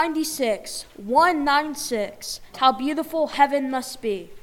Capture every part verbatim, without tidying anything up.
ninety-six, one ninety-six, How Beautiful Heaven Must Be.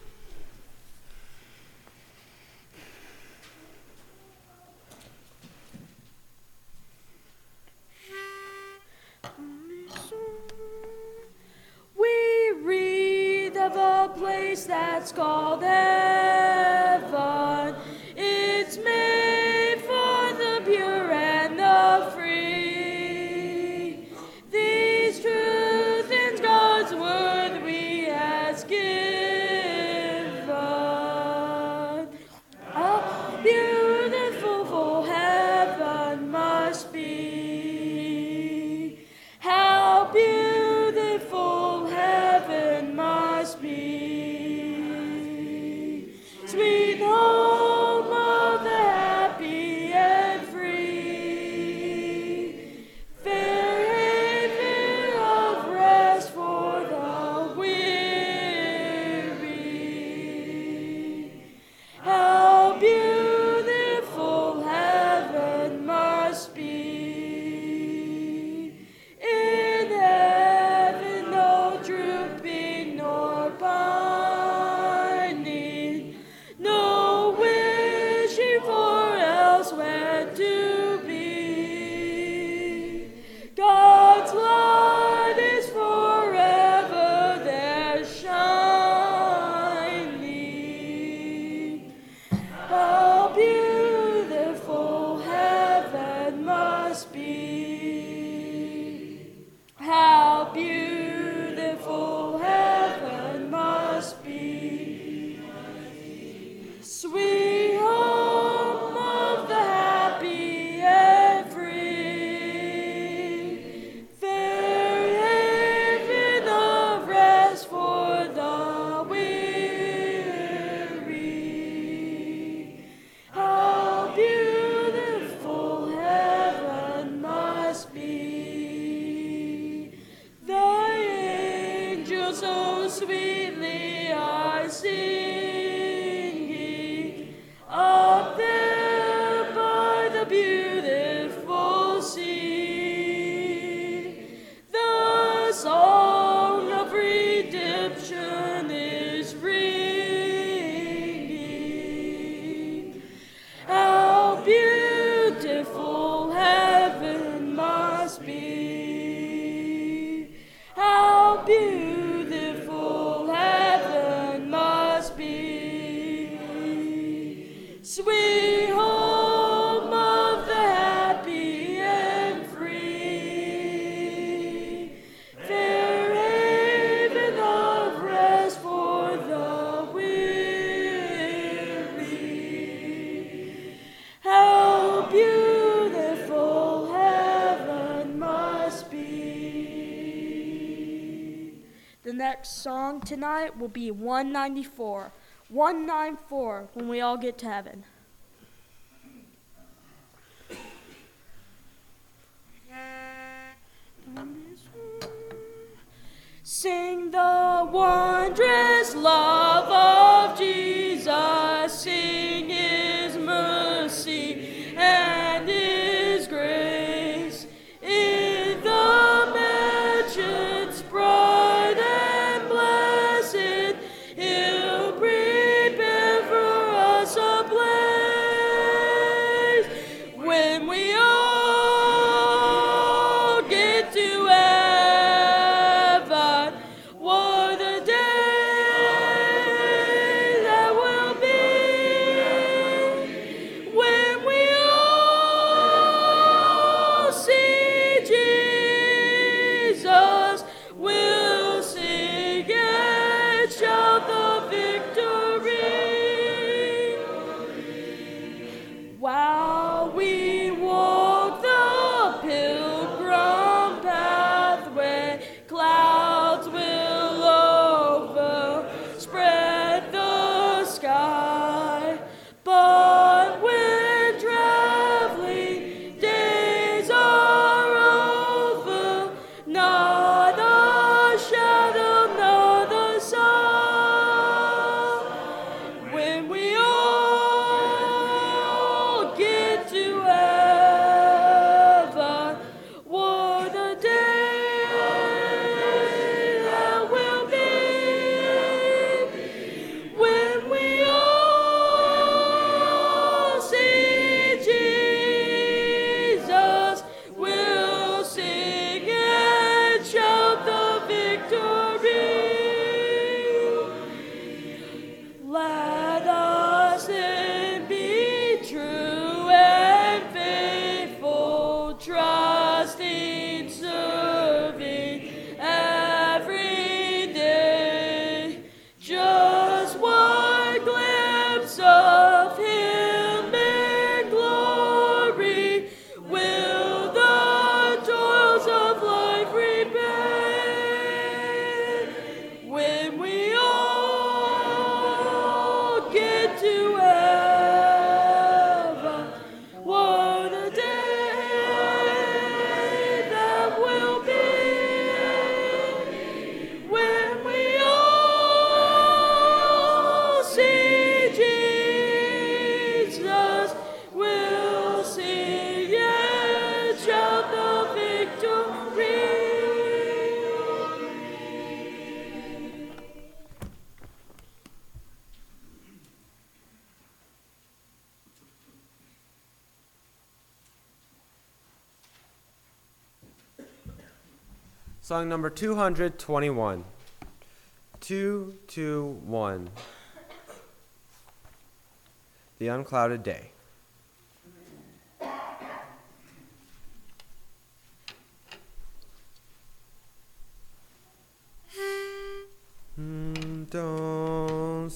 We read of a place that's called heaven. It's made for the pure and the free. These truths in God's word we has given. A beautiful full heaven must be. How beautiful heaven must be. Sweet home of the happy and free. Fair haven of rest for the weary. How beautiful heaven must be. In heaven no drooping nor pining, no wishing for elsewhere to be. God's light is forever there shining. How beautiful heaven must be. How beautiful heaven must be. Sweet home of the happy and free. Fair haven of rest for the weary. How beautiful heaven must be. The angels so sweetly are singing up there by the beautiful sea. The song of redemption is ringing. How beautiful heaven must be. How beautiful heaven must be. Sweet home of the happy and free. Fair haven of rest for the weary. How beautiful heaven must be. The next song tonight will be one ninety-four. one ninety-four, When We All Get to Heaven. Sing the wondrous love of Jesus, sing his mercy and his grace. In the mansions bright and blessed, he'll prepare for us a place. When we all get to heaven, what a day Song number two hundred twenty-one. Two, two, one. The Unclouded Day. Don't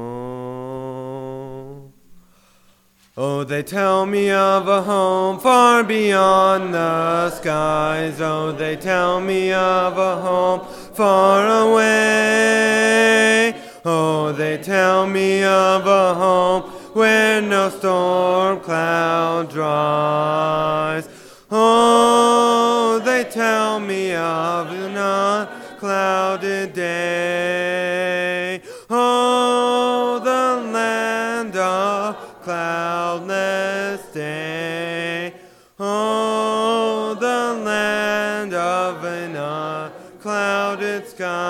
so. Oh, they tell me of a home far beyond the skies. Oh, they tell me of a home far away. Oh, they tell me of a home where no storm cloud dries. Oh, they tell me of an unclouded day. Oh, the land of cloudless day. Oh, the land of an unclouded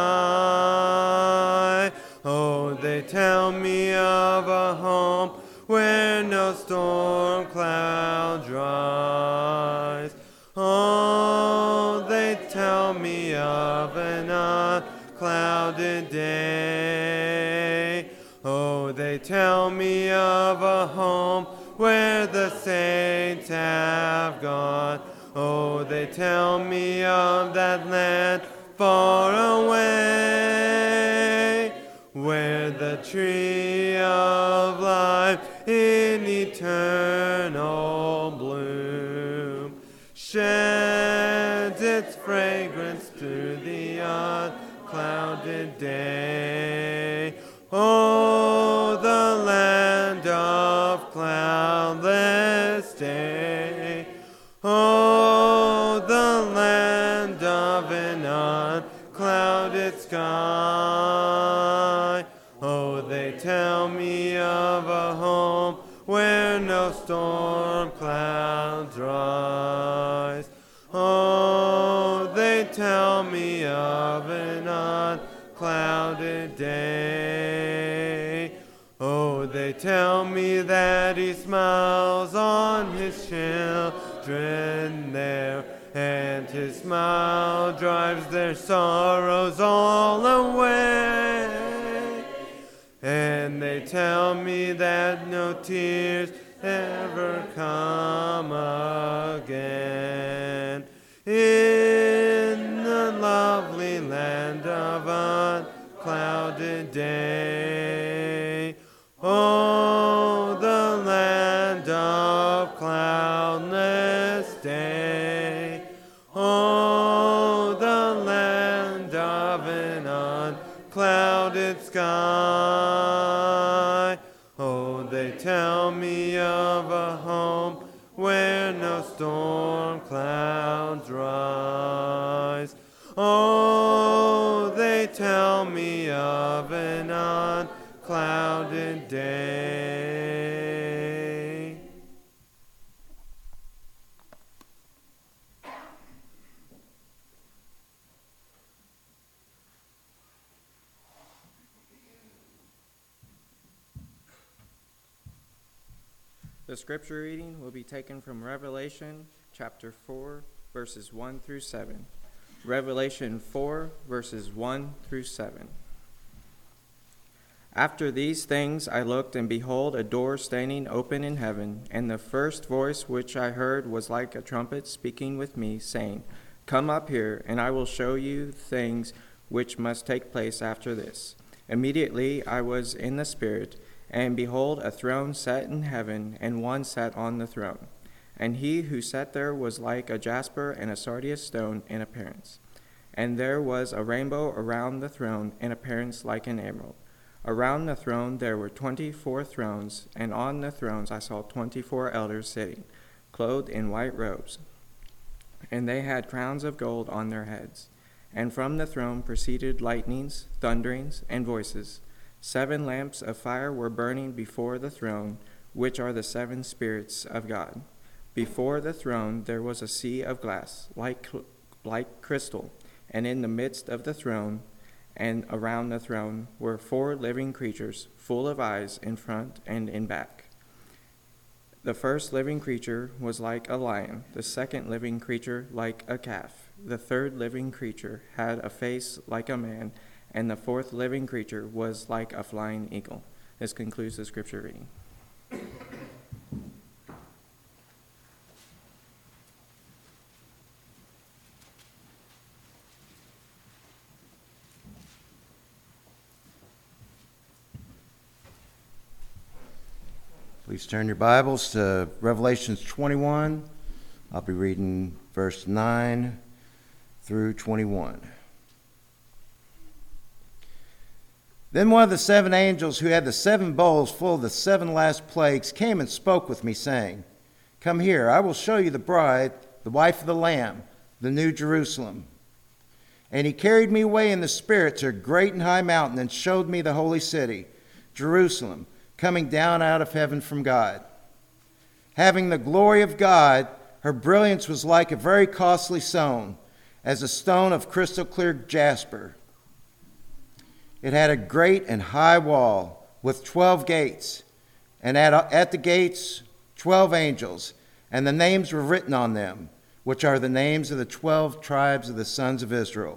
sky. Oh, they tell me of a home where no storm cloud dries. Oh, they tell me of an unclouded day. Oh, they tell me of a home where the saints have gone. Oh, they tell me of that land far away, where the tree of life in eternal bloom sheds its fragrance through the unclouded day. Oh, the land of cloudless day. Oh, the land of an unclouded sky. Oh, they tell me of a home where no storm cloud rise. Oh, they tell me of an unclouded day. Oh, they tell me that he smiles on his children there, and his smile drives their sorrows all away. And they tell me that no tears ever come again in the lovely land of unclouded day. Oh, the land of cloudless day. Oh, the land of an unclouded sky. Oh, they tell me of a home where no storm clouds rise. Oh, they tell me of an unclouded day. The scripture reading will be taken from Revelation chapter four, verses one through seven. Revelation four, verses one through seven. After these things I looked, and behold, a door standing open in heaven, and the first voice which I heard was like a trumpet speaking with me, saying, Come up here, and I will show you things which must take place after this. Immediately I was in the Spirit, and behold, a throne sat in heaven, and one sat on the throne. And he who sat there was like a jasper and a sardius stone in appearance. And there was a rainbow around the throne in appearance like an emerald. Around the throne there were twenty-four thrones, and on the thrones I saw twenty-four elders sitting, clothed in white robes. And they had crowns of gold on their heads. And from the throne proceeded lightnings, thunderings, and voices. Seven lamps of fire were burning before the throne, which are the seven spirits of God. Before the throne there was a sea of glass, like, like crystal, and in the midst of the throne and around the throne were four living creatures, full of eyes in front and in back. The first living creature was like a lion, the second living creature like a calf, The third living creature had a face like a man, and the fourth living creature was like a flying eagle. This concludes the scripture reading. Please turn your Bibles to Revelations twenty-one. I'll be reading verse nine through twenty-one. Then one of the seven angels who had the seven bowls full of the seven last plagues came and spoke with me, saying, "Come here, I will show you the bride, the wife of the Lamb, the new Jerusalem." And he carried me away in the Spirit to a great and high mountain and showed me the holy city, Jerusalem, coming down out of heaven from God. Having the glory of God, her brilliance was like a very costly stone, as a stone of crystal clear jasper. It had a great and high wall with twelve gates, and at, at the gates twelve angels, and the names were written on them, which are the names of the twelve tribes of the sons of Israel.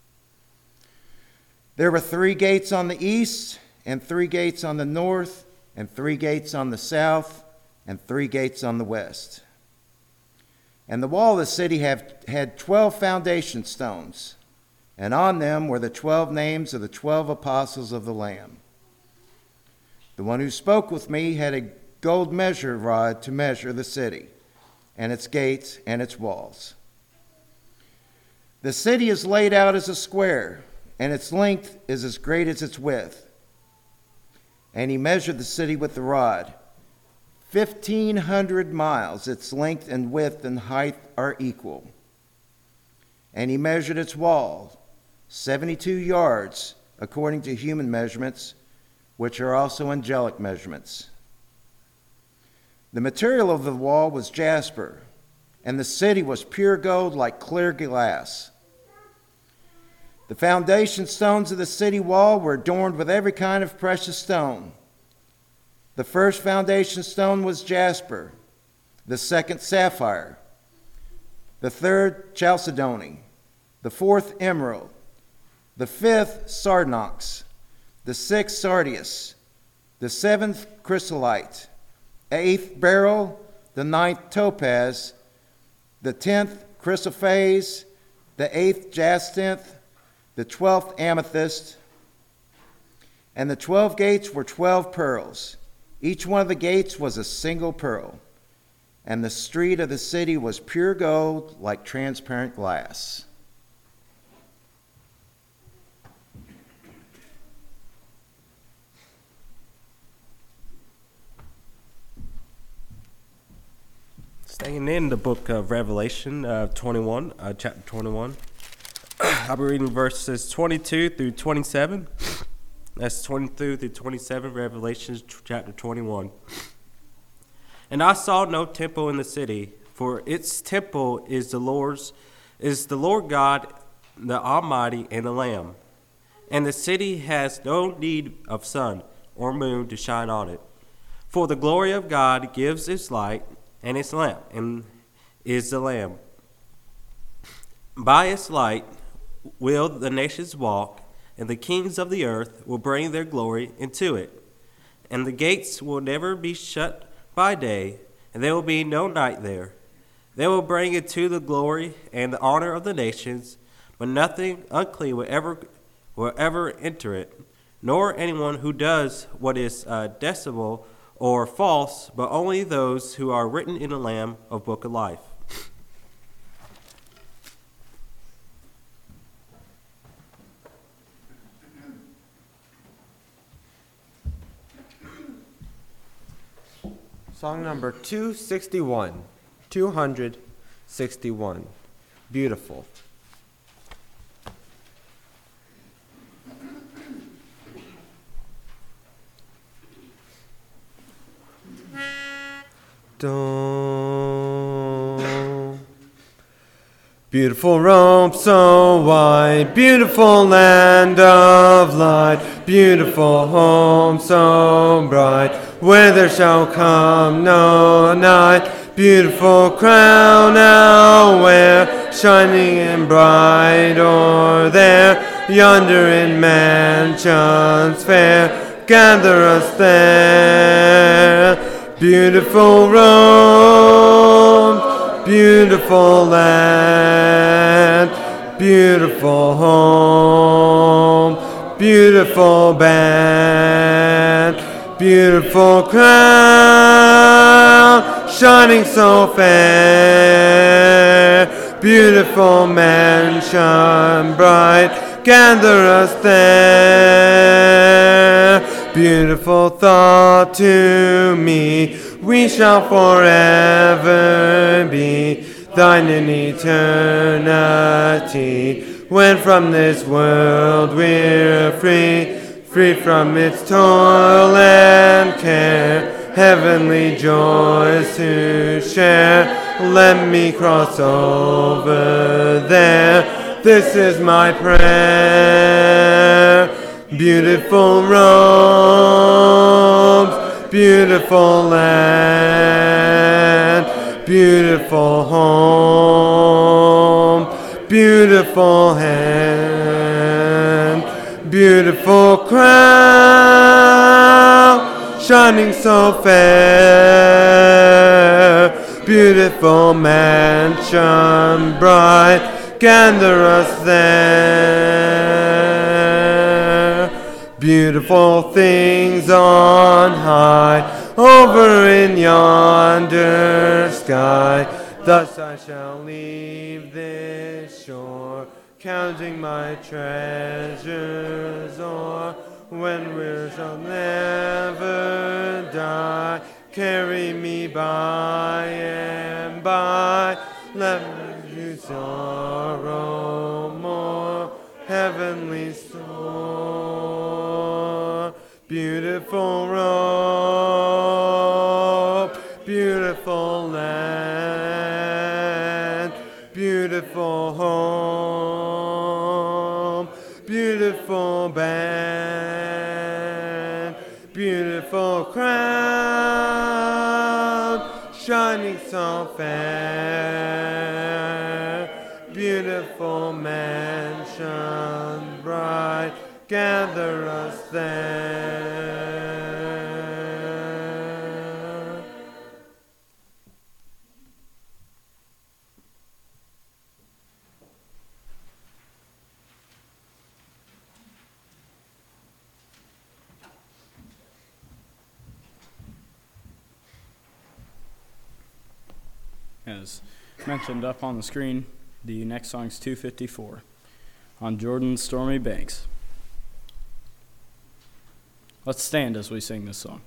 There were three gates on the east, and three gates on the north, and three gates on the south, and three gates on the west. And the wall of the city have, had twelve foundation stones, and on them were the twelve names of the twelve apostles of the Lamb. The one who spoke with me had a gold measure rod to measure the city, and its gates and its walls. The city is laid out as a square, and its length is as great as its width. And he measured the city with the rod. Fifteen hundred miles, its length and width and height are equal. And he measured its wall, seventy-two yards, according to human measurements, which are also angelic measurements. The material of the wall was jasper, and the city was pure gold like clear glass. The foundation stones of the city wall were adorned with every kind of precious stone. The first foundation stone was jasper, the second sapphire, the third chalcedony, the fourth emerald, the fifth sardonyx, the sixth sardius, the seventh chrysolite, eighth beryl, the ninth topaz, the tenth chrysoprase, the eighth jacinth, the twelfth amethyst, and the twelve gates were twelve pearls. Each one of the gates was a single pearl, and the street of the city was pure gold like transparent glass. Staying in the book of Revelation, uh, twenty-one, uh, chapter twenty-one. I'll be reading verses twenty-two through twenty-seven. That's twenty-two through twenty-seven, Revelation chapter twenty-one. And I saw no temple in the city, for its temple is the Lord's, is the Lord God, the Almighty, and the Lamb. And the city has no need of sun or moon to shine on it, for the glory of God gives its light, and its lamp and is the Lamb. By its light will the nations walk, and the kings of the earth will bring their glory into it. And the gates will never be shut by day, and there will be no night there. They will bring into the glory and the honor of the nations, but nothing unclean will ever will ever enter it, nor anyone who does what is uh, detestable or false, but only those who are written in the Lamb of Book of Life. Song number two sixty-one. two sixty-one. Beautiful. Don't. Beautiful robe so white, beautiful land of light, beautiful home so bright, where there shall come no night. beautiful crown I'll wear, shining and bright o'er there. Yonder in mansions fair, gather us there. Beautiful robes, beautiful land, beautiful home, beautiful band, beautiful crown, shining so fair. Beautiful mansion bright, gather us there. Beautiful thought to me, we shall forever be thine in eternity. When from this world we're free, free from its toil and care, heavenly joys to share. Let me cross over there, this is my prayer. Beautiful robes, beautiful land, beautiful home, beautiful hand, beautiful crown, shining so fair. Beautiful mansion bright, gather us there. Beautiful things on high, over in yonder sky. Thus I shall leave this shore, counting my treasures o'er. When we shall never die, carry me by and by. Let me sorrow more, heavenly store. Beautiful robe, beautiful land, beautiful home, beautiful band, beautiful crown, shining so fair. Beautiful mansion bright, gather us there. As mentioned up on the screen, the next song is two fifty-four, On Jordan's Stormy Banks. Let's stand as we sing this song.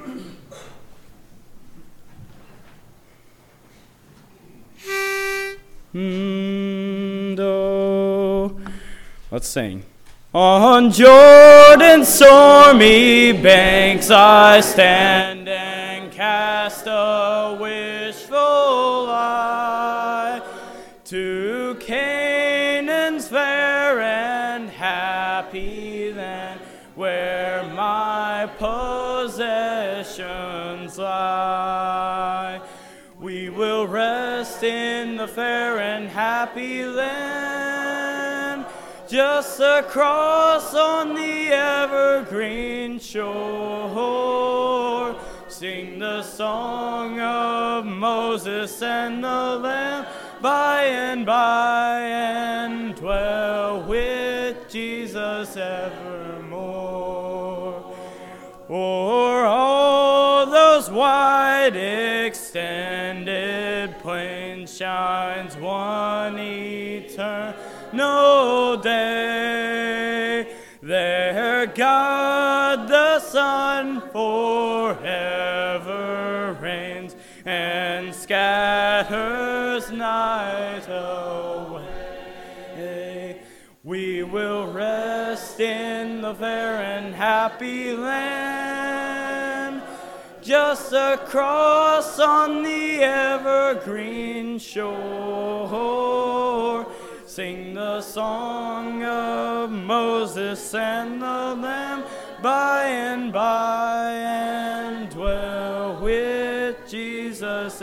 Mm, do. Let's sing. On Jordan's stormy banks I stand and cast a wishful eye to Canaan's fair and happy land, where my possessions lie. We will rest in the fair and happy land, just across on the evergreen shore. Sing the song of Moses and the Lamb by and by, and dwell with Jesus evermore. O'er all those wide extended plains shines one eternal day. There God the Son forever reigns and scatters night away. We will rest in the fair and happy land, just across on the evergreen shore. Sing the song of Moses and the Lamb by and by, and dwell with Jesus Jesus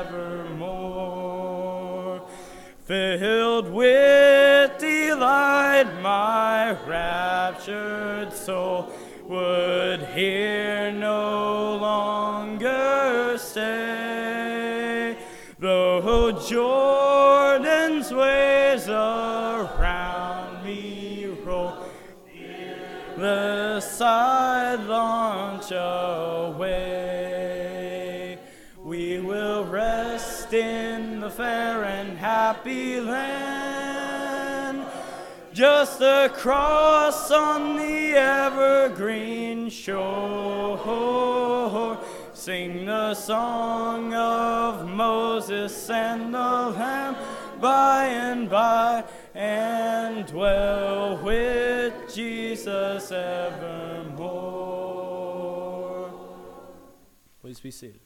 evermore. Filled with delight, my raptured soul would here no longer stay. Though Jordan's waves around me roll, the side launch away, we will rest in the fair and happy land, just across on the evergreen shore. Sing the song of Moses and the Lamb by and by, and dwell with Jesus evermore. Please be seated.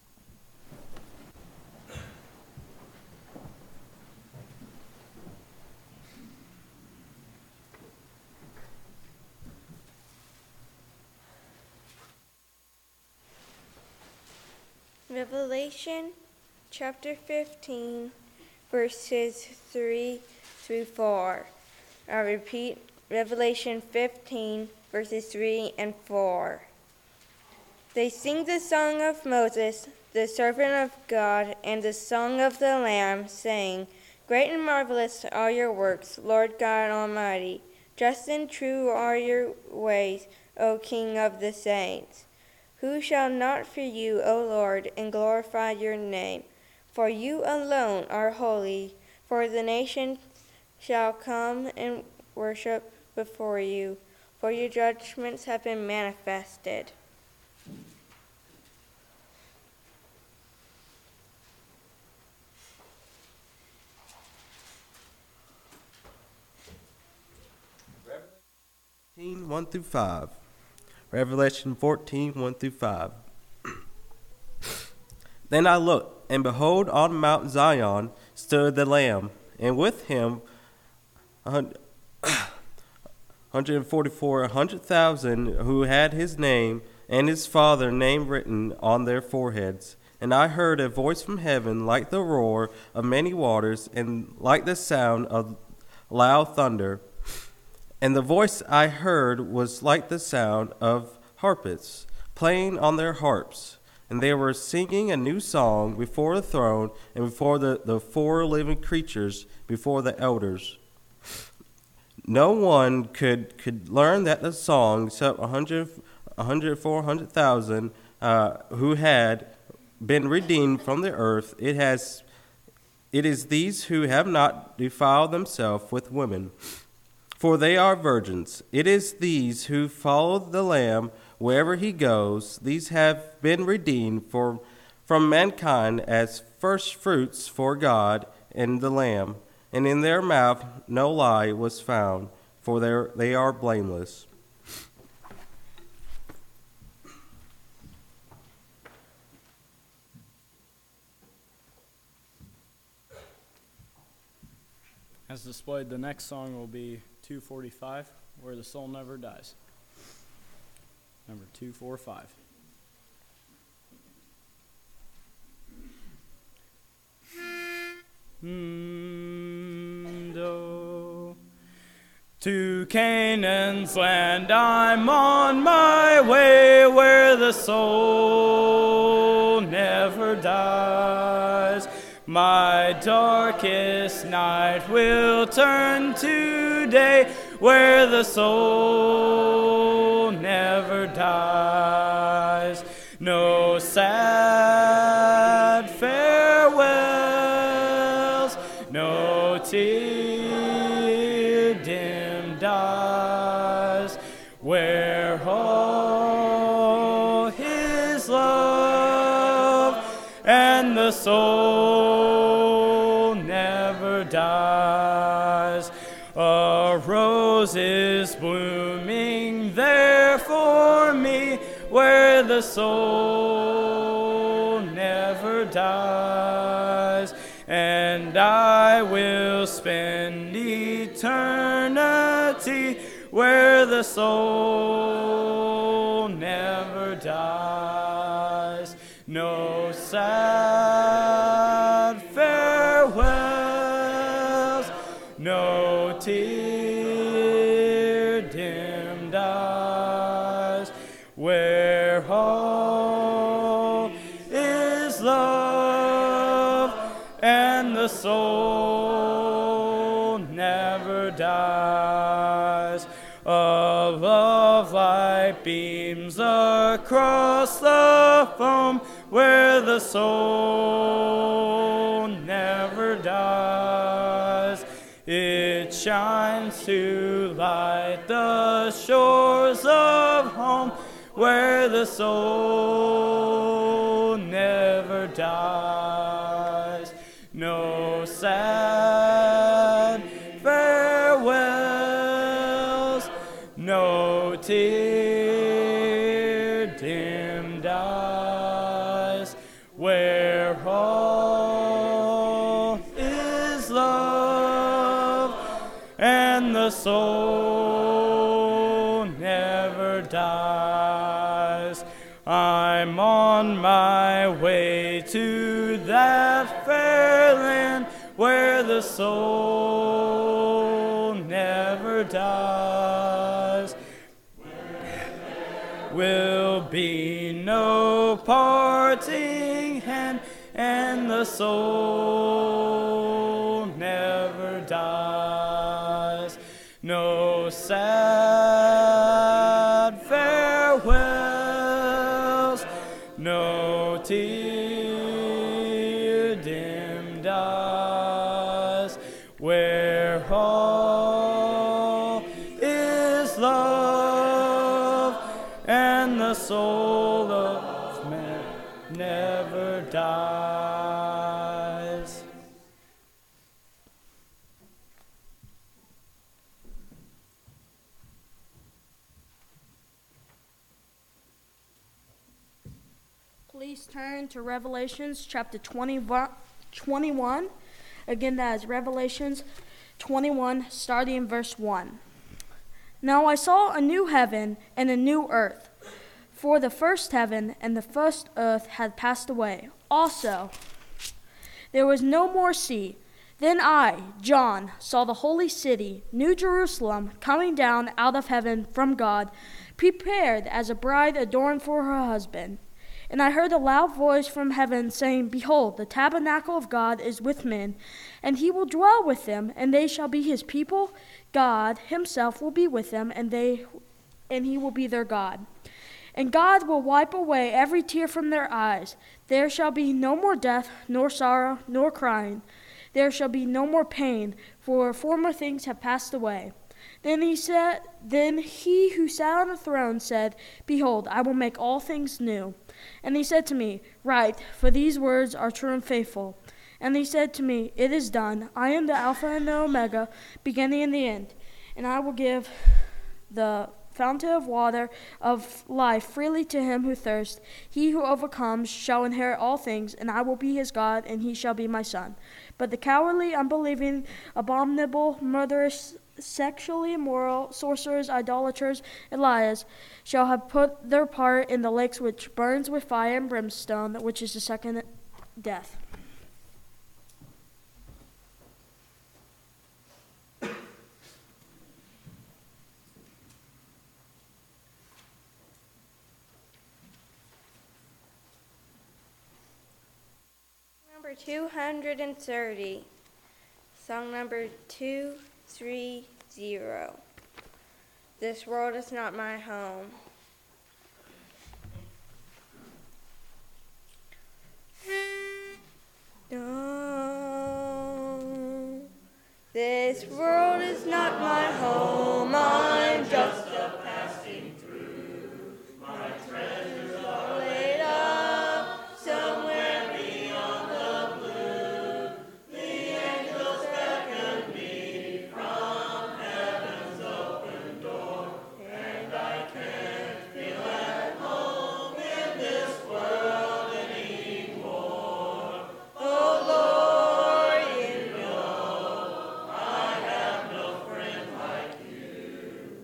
Revelation chapter fifteen, verses three through four. I repeat, Revelation fifteen, verses three and four. They sing the song of Moses, the servant of God, and the song of the Lamb, saying, Great and marvelous are your works, Lord God Almighty. Just and true are your ways, O King of the saints. Who shall not fear you, O Lord, and glorify your name? For you alone are holy, for the nations shall come and worship before you, for your judgments have been manifested. Revelation one through five. Revelation fourteen, one through five. Then I looked, and behold, on Mount Zion stood the Lamb, and with him one hundred forty-four, one hundred thousand who had his name and his Father's name written on their foreheads. And I heard a voice from heaven like the roar of many waters, and like the sound of loud thunder. And the voice I heard was like the sound of harpists playing on their harps. And they were singing a new song before the throne and before the, the four living creatures, before the elders. No one could, could learn that the song except one hundred, one hundred four hundred thousand uh, who had been redeemed from the earth. It has, it is these who have not defiled themselves with women, for they are virgins. It is these who follow the Lamb wherever he goes. These have been redeemed for, from mankind as first fruits for God and the Lamb. And in their mouth no lie was found, for they are blameless. As displayed, the next song will be two forty-five, Where the Soul Never Dies. Number two forty-five. Mm, do. To Canaan's land I'm on my way, where the soul never dies. My darkest night will turn to day, where the soul never dies. No sad farewells, no tear-dimmed eyes, where all his love and the soul never dies. A rose is blooming there for me, where the soul never dies. And I will spend eternity where the soul never dies. no sad farewells, no tear dimmed eyes, where all is love and the soul never dies. A love light beams across the foam where the soul never dies. It shines to light the shores of home where the soul never dies. No sad farewells, no tear dimmed eyes, where all is love and the soul never dies. I'm on my way to that fair land where the soul never dies. Will be no parting hand, and the soul never dies. No sad farewells, no tear dimmed eyes, where all is love and the soul of man never dies. Please turn to Revelations chapter twenty-one. Again, that is Revelations twenty-one, starting in verse one. Now I saw a new heaven and a new earth, for the first heaven and the first earth had passed away. Also, there was no more sea. Then I, John, saw the holy city, New Jerusalem, coming down out of heaven from God, prepared as a bride adorned for her husband. And I heard a loud voice from heaven saying, Behold, the tabernacle of God is with men, and he will dwell with them, and they shall be his people. God himself will be with them, and they and he will be their God. And God will wipe away every tear from their eyes. There shall be no more death, nor sorrow, nor crying. There shall be no more pain, for former things have passed away. Then he said, then he who sat on the throne said, Behold, I will make all things new. And he said to me, Write, for these words are true and faithful. And he said to me, It is done. I am the Alpha and the Omega, beginning and the end. And I will give the fountain of water of life freely to him who thirsts. He who overcomes shall inherit all things, and I will be his God, and he shall be my son. But the cowardly, unbelieving, abominable, murderous, sexually immoral, sorcerers, idolaters, and liars shall have put their part in the lakes which burns with fire and brimstone, which is the second death. Number two hundred thirty. Song number two three zero. This world is not my home. No, this world is not my home. I'm just a passing through. My treasures are laid up somewhere beyond the blue. The angels beckon me from heaven's open door, and I can't feel at home in this world anymore. Oh Lord, you know I have no friend like you.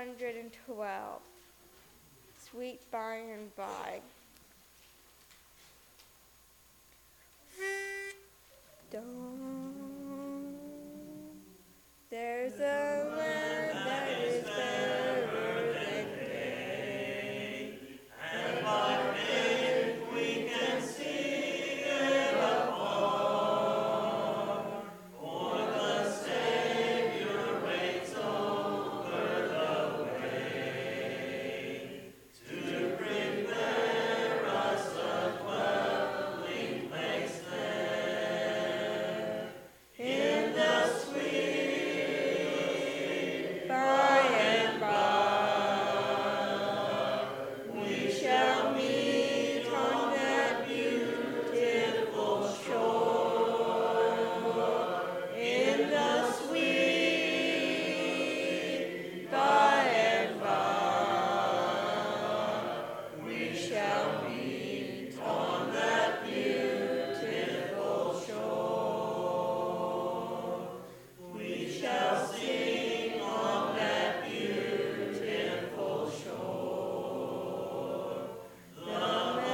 hundred twelve. Sweet by and by. Dawn. There's a land that is fairer than day, and by faith we can see it afar, for the Savior waits over the way to prepare us a dwelling place there in the sweet by and by. We shall meet on that beautiful shore in the sweet by and by. We shall meet on that beautiful shore. We shall sing on that beautiful shore the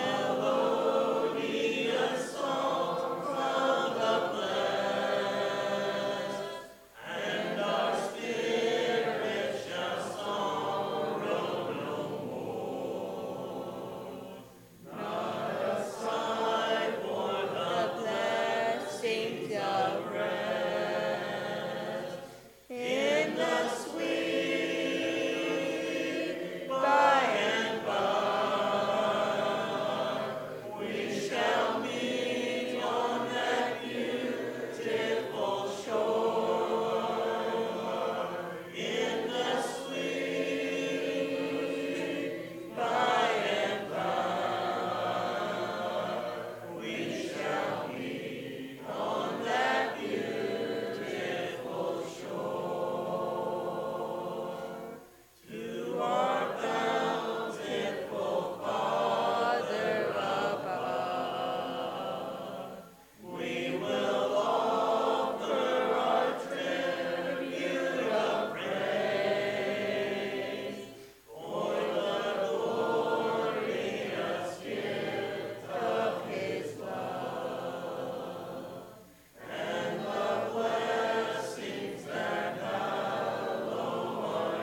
melodious songs of the blessed, and our spirits shall sorrow no more. Not a sigh for the blessings of rest in the sweet by and by. We shall meet on that beautiful shore in the sweet by and by. We shall meet on that beautiful shore. To our bountiful Father above, we will offer our tribute of praise for the glorious gift of His love and the blessings that hallow our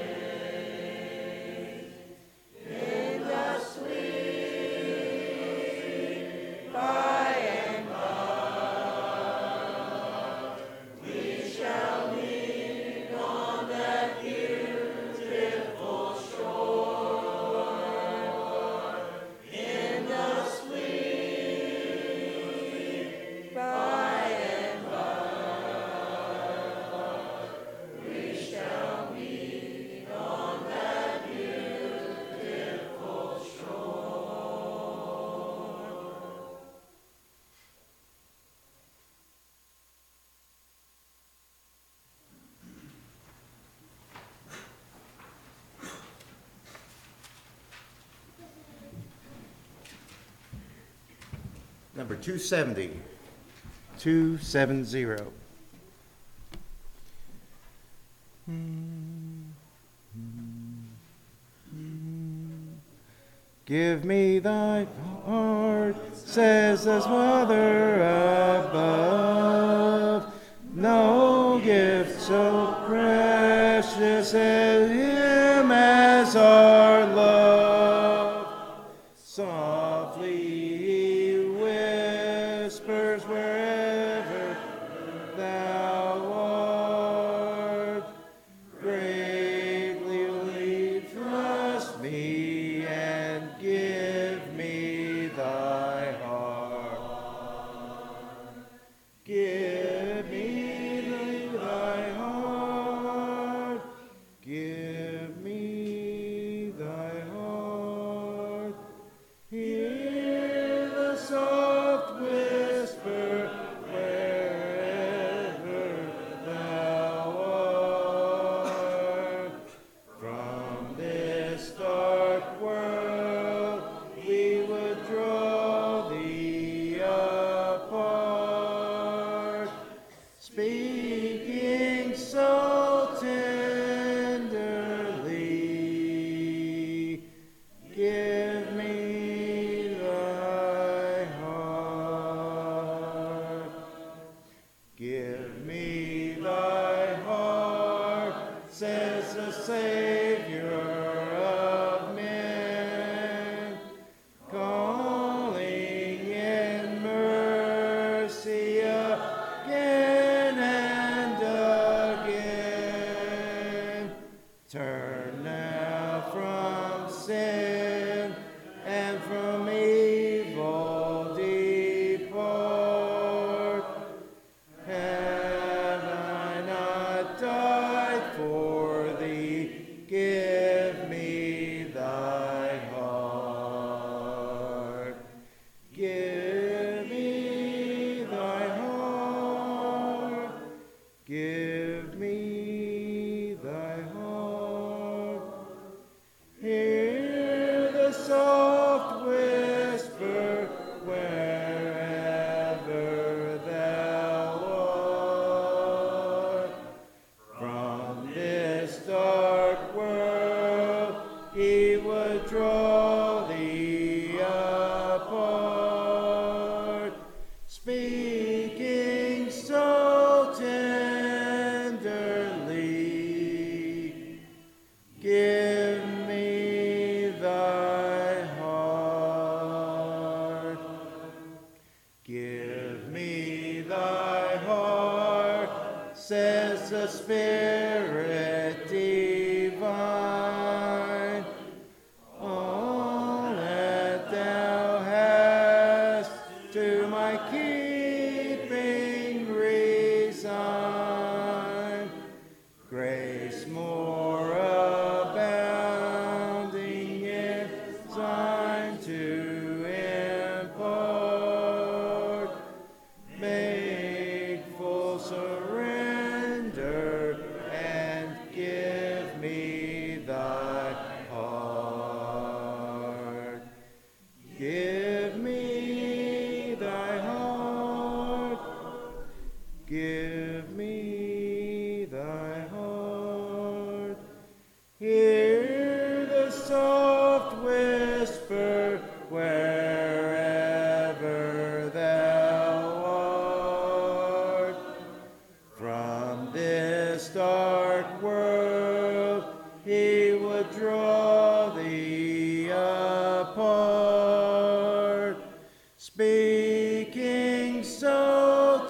days in the sweet by and by. We shall meet on that beautiful shore in the sweet by and by. We shall meet on that beautiful shore. Number two seventy. two seventy. Give me thy heart, says the Mother above. No gift so precious as him as our love. Softly he whispers wherever thou art. Greatly will he trust me and give me thy heart. Give me thy heart. Give me thy heart. Hear the soft whisper wherever thou art. From this dark world we would draw thee apart, speaking so tenderly sin, and from evil depart. Have I not died for thee? Give me thy heart. Give me thy heart. Give me thy heart. Hear the soft whisper wherever thou art. From this dark world he would draw thee apart, speaking so tenderly. Give me thy heart. Give me thy heart, says the Spirit divine. All that thou hast to my keeping resign. Grace more abounding in thine to impart. Make full surrender and give me thy heart. Give me thy heart. Give me thy heart. Hear the soft whisper wherever thou art. From this dark world he would draw thee apart, speaking so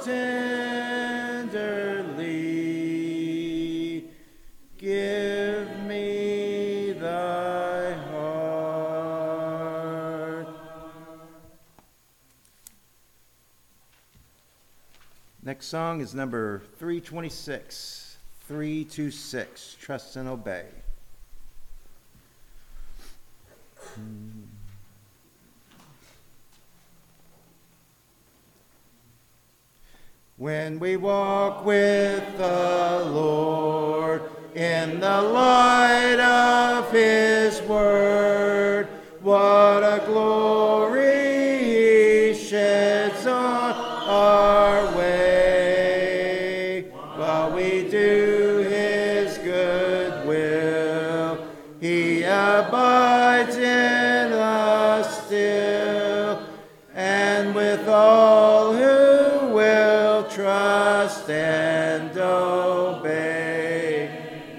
tenderly. Give me thy heart. Next song is number three twenty-six, three twenty-six, Trust and Obey. When we walk with the Lord in the light of his word, what a glory he sheds on our way. While we do his good will, he abides in us still, and with all who will trust and obey.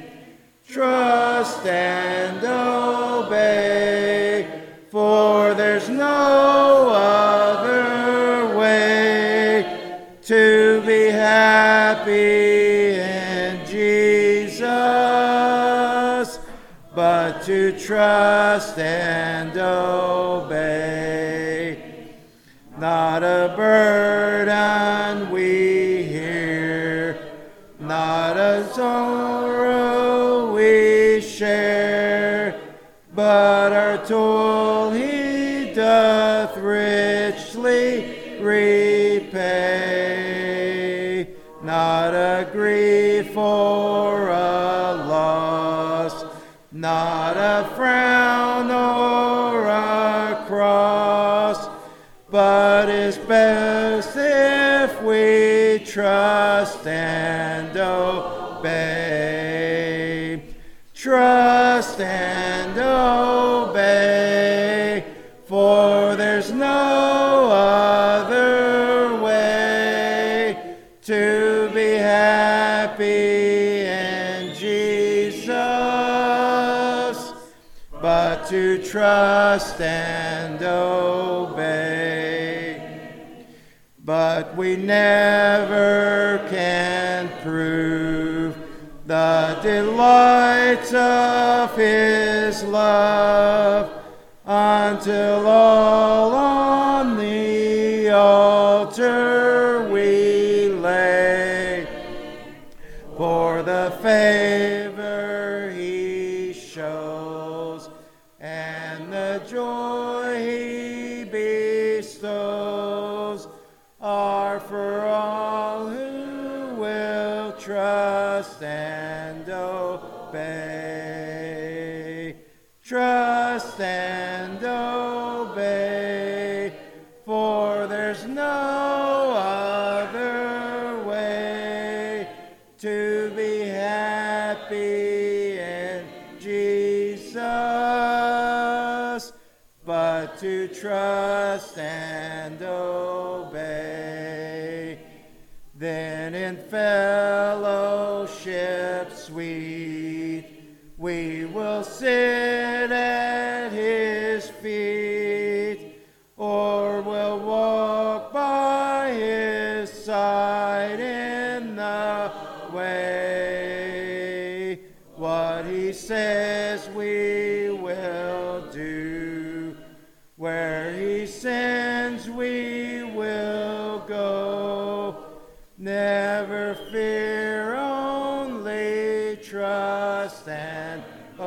Trust and obey, for there's no other way to be happy in Jesus but to trust and obey. Not a burden we hear, not a sorrow we share, but our toil he doth richly repay. Not a grief or a loss, not a frown or a cross, but is best if we trust and obey. Trust and obey, for there's no other way to be happy in Jesus but to trust and obey. But we never can prove the delights of his love, until all on the altar we lay. For the favor he shows and the joy he bestows are for all who will trust and obey. Trust and obey, for there's no other way to be happy in Jesus but to trust and obey. Then in fellowship sweet we will sit at his feet, or will walk by his side in the way. What he says we will do, where he sends we will go. Never fear, only trust and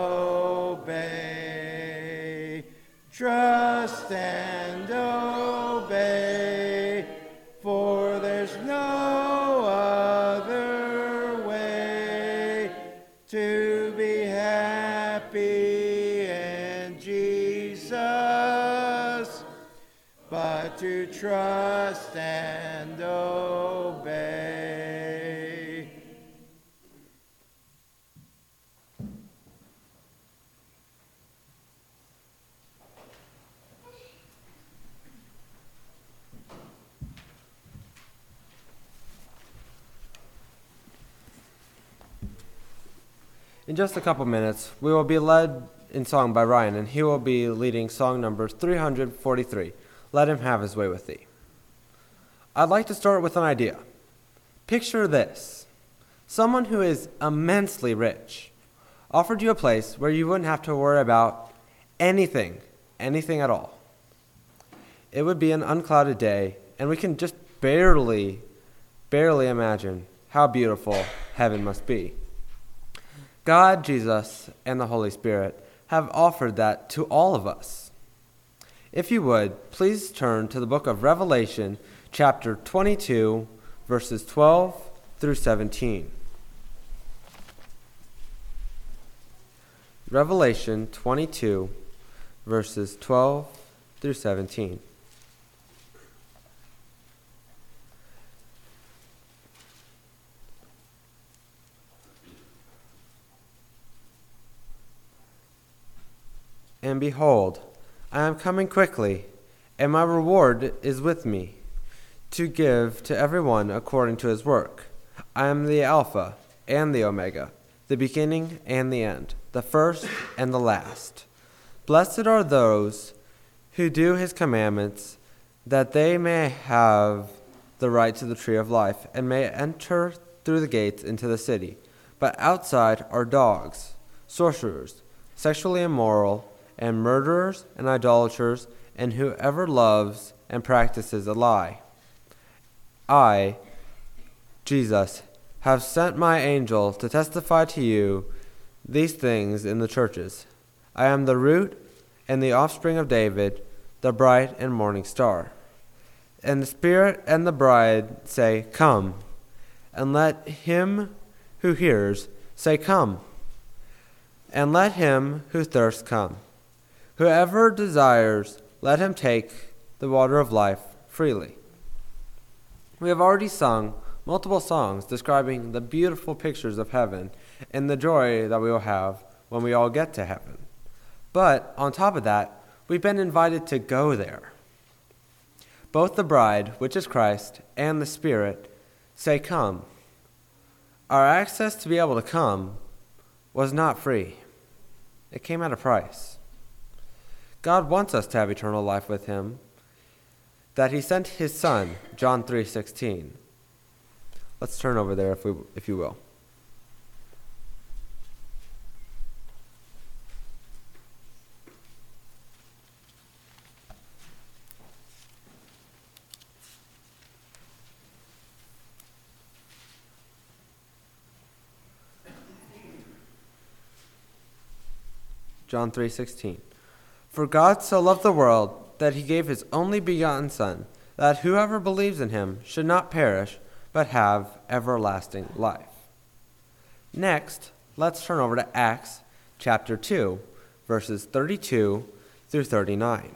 obey. Trust and obey, for there's no other way to be happy in Jesus but to trust and obey. In just a couple minutes, we will be led in song by Ryan, and he will be leading song number three hundred forty-three, Let Him Have His Way with Thee. I'd like to start with an idea. Picture this. Someone who is immensely rich offered you a place where you wouldn't have to worry about anything, anything at all. It would be an unclouded day, and we can just barely, barely imagine how beautiful heaven must be. God, Jesus, and the Holy Spirit have offered that to all of us. If you would, please turn to the book of Revelation, chapter twenty-two, verses twelve through seventeen. Revelation twenty-two, verses twelve through seventeen. And behold, I am coming quickly, and my reward is with me, to give to everyone according to his work. I am the Alpha and the Omega, the beginning and the end, the first and the last. Blessed are those who do his commandments, that they may have the right to the tree of life, and may enter through the gates into the city. But outside are dogs, sorcerers, sexually immoral, and murderers and idolaters, and whoever loves and practices a lie. I, Jesus, have sent my angel to testify to you these things in the churches. I am the root and the offspring of David, the bright and morning star. And the Spirit and the bride say, Come. And let him who hears say, Come. And let him who thirsts come. Whoever desires, let him take the water of life freely. We have already sung multiple songs describing the beautiful pictures of heaven and the joy that we will have when we all get to heaven. But on top of that, we've been invited to go there. Both the bride, which is Christ, and the Spirit say, Come. Our access to be able to come was not free. It came at a price. God wants us to have eternal life with him, that he sent his Son, John three sixteen. Let's turn over there if we, if you will. John three sixteen. For God so loved the world that he gave his only begotten Son, that whoever believes in him should not perish, but have everlasting life. Next, let's turn over to Acts chapter two, verses thirty-two through thirty-nine.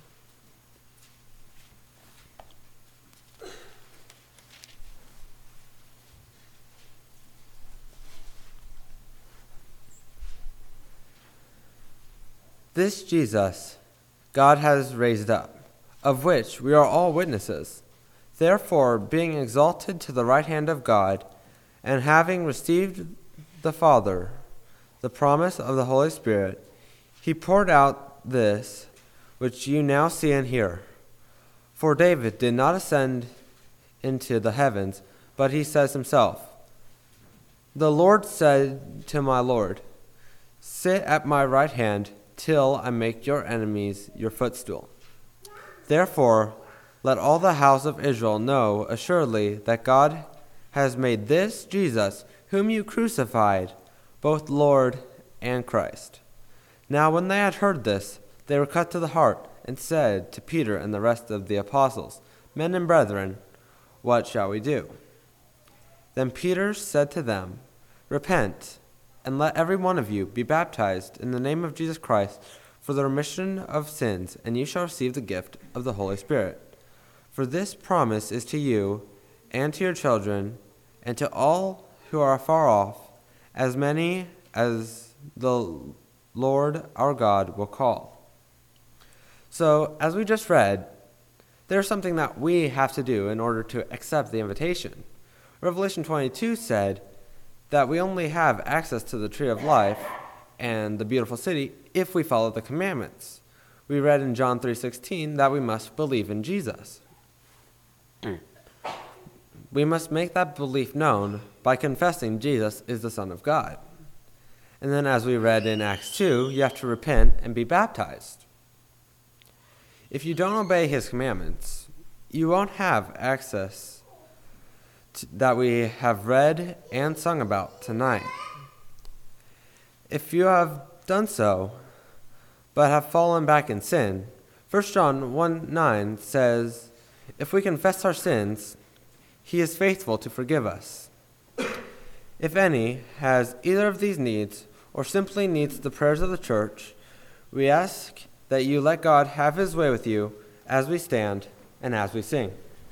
This Jesus God has raised up, of which we are all witnesses. Therefore, being exalted to the right hand of God, and having received the Father the promise of the Holy Spirit, he poured out this which you now see and hear. For David did not ascend into the heavens, but he says himself, The Lord said to my Lord, Sit at my right hand, till I make your enemies your footstool. Therefore, let all the house of Israel know assuredly that God has made this Jesus, whom you crucified, both Lord and Christ. Now when they had heard this, they were cut to the heart, and said to Peter and the rest of the apostles, Men and brethren, what shall we do? Then Peter said to them, Repent, and let every one of you be baptized in the name of Jesus Christ for the remission of sins, and you shall receive the gift of the Holy Spirit. For this promise is to you, and to your children, and to all who are afar off, as many as the Lord our God will call. So, as we just read, there's something that we have to do in order to accept the invitation. Revelation twenty-two said that we only have access to the tree of life and the beautiful city if we follow the commandments. We read in John three sixteen that we must believe in Jesus. We must make that belief known by confessing Jesus is the Son of God. And then as we read in Acts two, you have to repent and be baptized. If you don't obey his commandments, you won't have access that we have read and sung about tonight. If you have done so, but have fallen back in sin, First John one nine says, If we confess our sins, he is faithful to forgive us. If any has either of these needs, or simply needs the prayers of the church, we ask that you let God have his way with you as we stand and as we sing.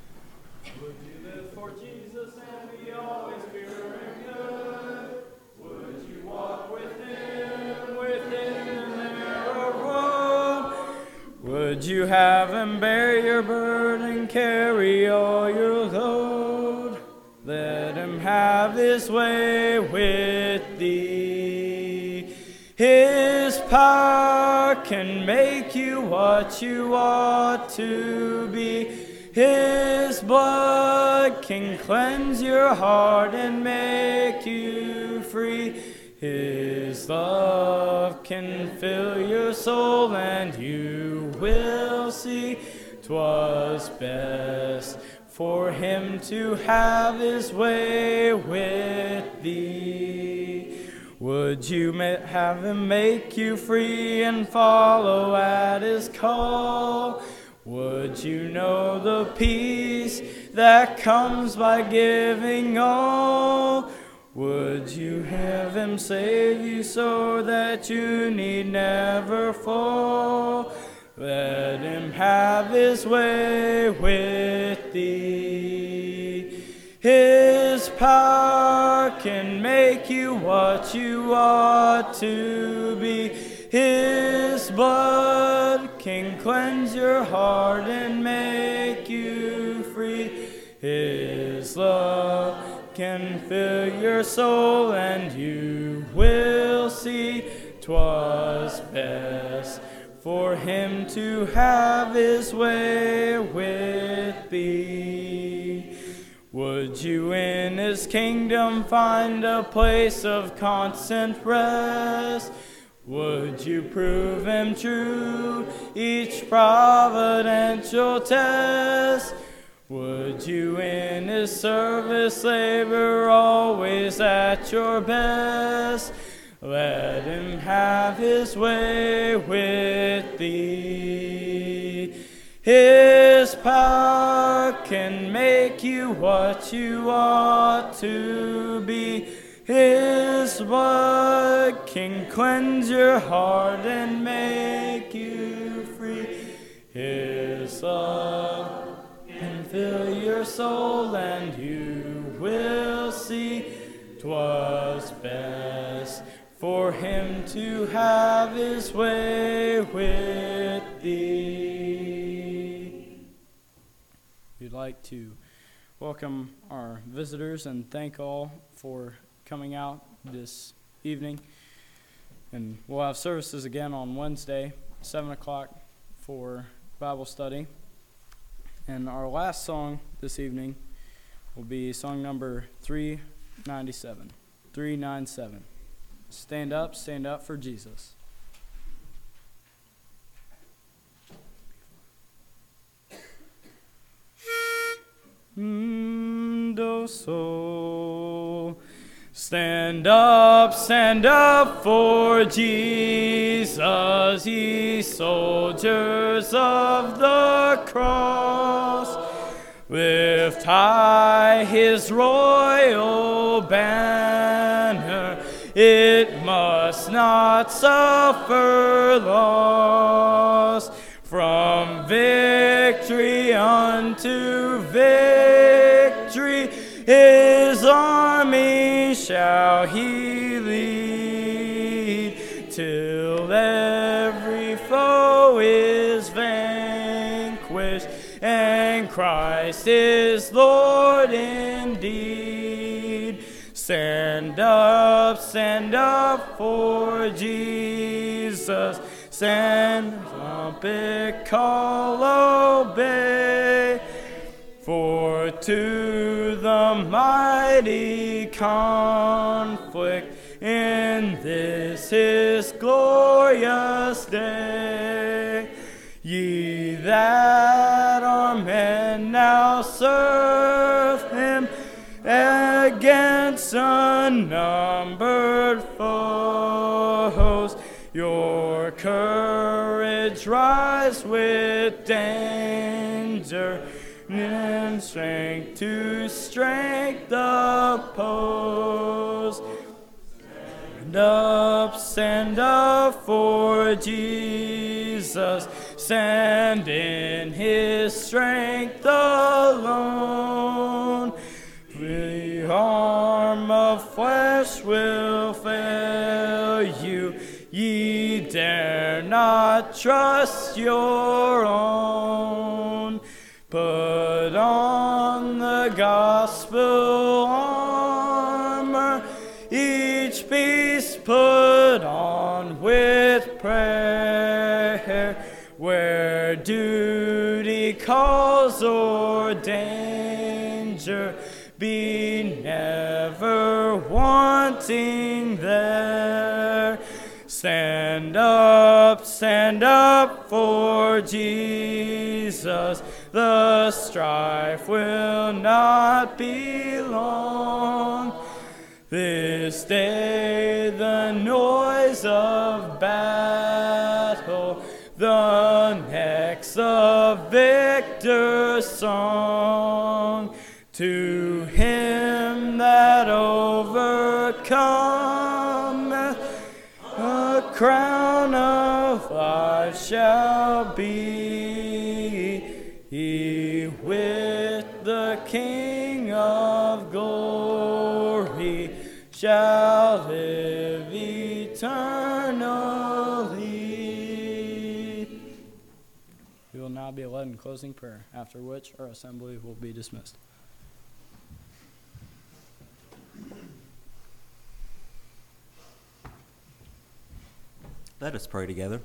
Would you have him bear your burden, carry all your load? Let him have his way with thee. His power can make you what you ought to be. His blood can cleanse your heart and make you free. His love can fill your soul, and you will see 'twas best for him to have his way with thee. Would you ma- have him make you free and follow at his call? Would you know the peace that comes by giving all? Would you have him save you so that you need never fall? Let him have his way with thee. His power can make you what you ought to be. His blood can cleanse your heart and make you free. His love can fill your soul, and you will see 'twas best for him to have his way with thee. Would you in his kingdom find a place of constant rest? Would you prove him true each providential test? Would you in his service labor always at your best? Let him have his way with thee. His power can make you what you ought to be. His blood can cleanse your heart and make you free. His love can fill your soul, and you will see 'twas best for him to have his way with thee. We'd like to welcome our visitors and thank all for coming out this evening. And we'll have services again on Wednesday, seven o'clock for Bible study. And our last song this evening will be song number three ninety-seven. three ninety-seven. Stand up, stand up for Jesus. Mm, do so. Stand up, stand up for Jesus, ye soldiers of the cross. Lift high his royal banner, it must not suffer loss. From victory unto victory, his army shall he lead, till every foe is vanquished, and Christ is Lord indeed. Stand up, stand up for Jesus, send trumpet call, obey. For to the mighty conflict in this his glorious day, ye that are men now serve him against unnumbered foes. Your courage rise with danger, and strength to strength oppose. Stand up, stand up for Jesus, stand in his strength alone. The arm of flesh will fail you, ye dare not trust your own. Put on the gospel armor, each piece put on with prayer, where duty calls or danger, be never wanting there. Stand up, stand up for Jesus, the strife will not be long. This day the noise of battle, the next of victor's song. To him that overcometh, a crown of life shall be. He with the King of glory shall live eternally. We will now be led in closing prayer, after which our assembly will be dismissed. Let us pray together.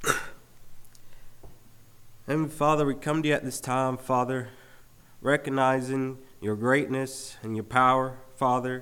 Heavenly Father, we come to you at this time, Father, recognizing your greatness and your power, Father,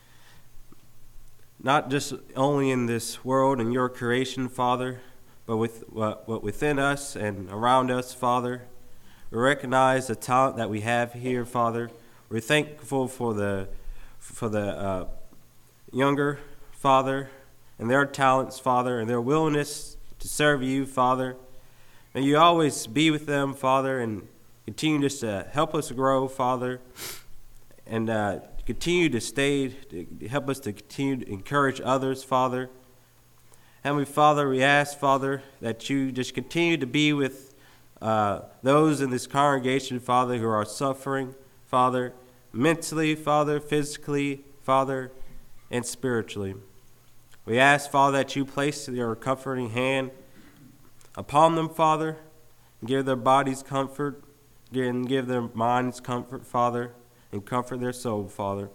not just only in this world and your creation, Father, but with but within us and around us, Father. We recognize the talent that we have here, Father. We're thankful for the for the uh, younger, Father, and their talents, Father, and their willingness to serve you, Father. May you always be with them, Father, and continue just to help us grow, Father, and uh, continue to stay, to help us to continue to encourage others, Father. Heavenly Father, we ask, Father, that you just continue to be with uh, those in this congregation, Father, who are suffering, Father, mentally, Father, physically, Father, and spiritually. We ask, Father, that you place your comforting hand upon them, Father, and give their bodies comfort, and give their minds comfort, Father, and comfort their soul, Father.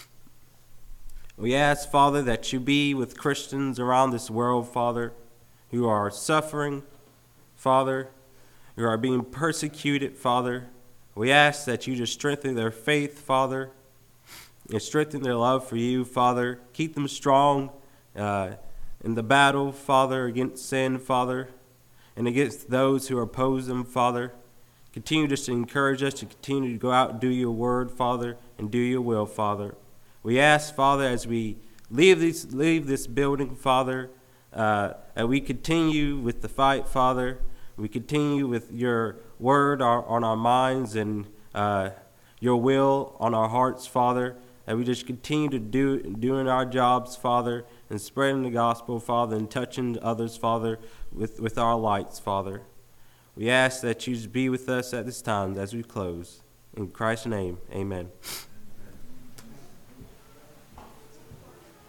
We ask, Father, that you be with Christians around this world, Father, who are suffering, Father, who are being persecuted, Father. We ask that you just strengthen their faith, Father, and strengthen their love for you, Father. Keep them strong uh, in the battle, Father, against sin, Father, and against those who oppose them, Father. Continue just to encourage us to continue to go out and do your word, Father, and do your will, Father. We ask, Father, as we leave this, leave this building, Father, uh, that we continue with the fight, Father. We continue with your word our, on our minds and uh, your will on our hearts, Father. That we just continue to do doing our jobs, Father, and spreading the gospel, Father, and touching others, Father, with, with our lights, Father. We ask that you be with us at this time as we close. In Christ's name, amen.